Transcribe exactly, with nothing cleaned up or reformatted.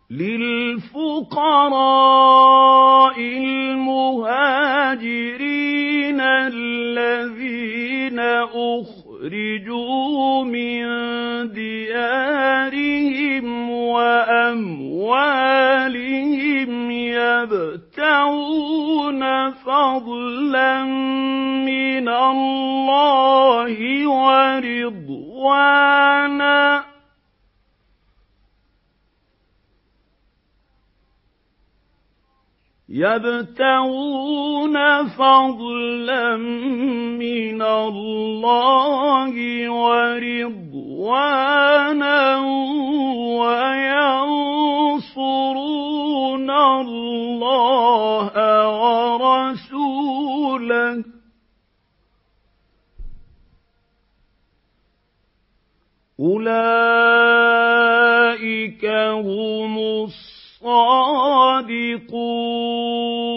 لِلْفُقَرَاءِ الْمُهَاجِرِينَ الَّذِينَ أُخْرِجُوا مِن دِيَارِهِمْ وَأَمْوَالِهِمْ يَبْتَغُونَ فَضْلًا مِّنَ اللَّهِ وَرِضْوَانًا يَبْتَغُونَ فَضْلًا مِّنَ اللَّهِ وَرِضْوَانًا وَيَنصُرُونَ اللَّهَ وَرَسُولَهُ ۚ أُولَٰئِكَ هُمُ الصَّادِقُونَ